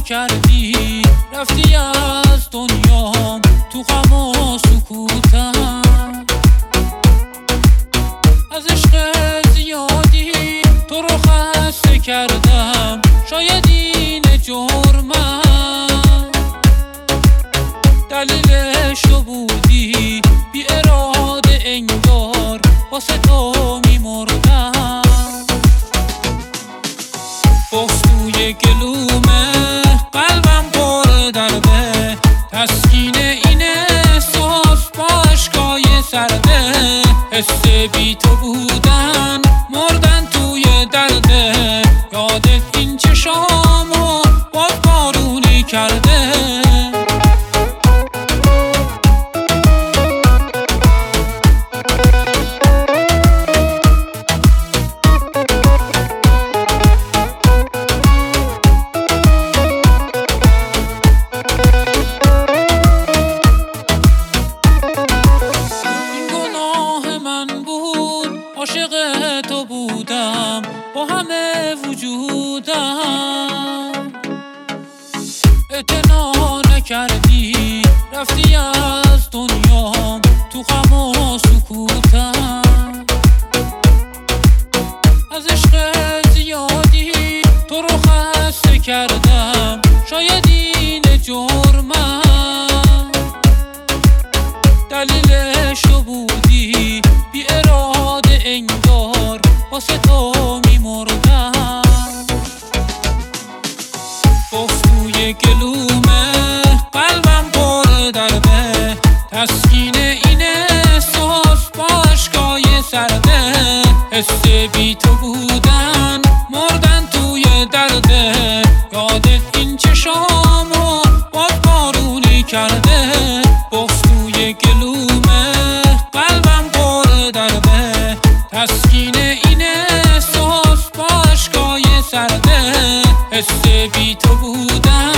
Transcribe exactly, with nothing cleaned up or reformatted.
نکردی، رفتی از دنیام تو غم و سکوتم. از عشق زیادی تو رو خسته کردم، شاید این جرمم. دلیلش تو بودی، بی اراده انگار واسه تو میمردم. باز توی گلومه قلبم پر درده، تسکین این احساس با عشقای سرده. حس بی تو بودن مردن توی درده، یادت این چشامو باز بارونی کرده. عاشق تو بودم با همه وجودم، اعتنا نکردی، رفتی از دنیام تو غم و سکوتم. از عشق زیادی تو رو خسته کردم، شاید این جرمم. دلیلش تو بودی، بی اراده انگار واسه تو میمردم. باز توی گلومه قلبم پر درده، تسکین این احساس با عشقای سرده. حس بی تو بودن مردن توی درده، یادت این چشامو باز بارونی کرده. باز توی گلومه قلبم پر درده، تسکین این احساس با عشقای سرده. حس بی تو بودن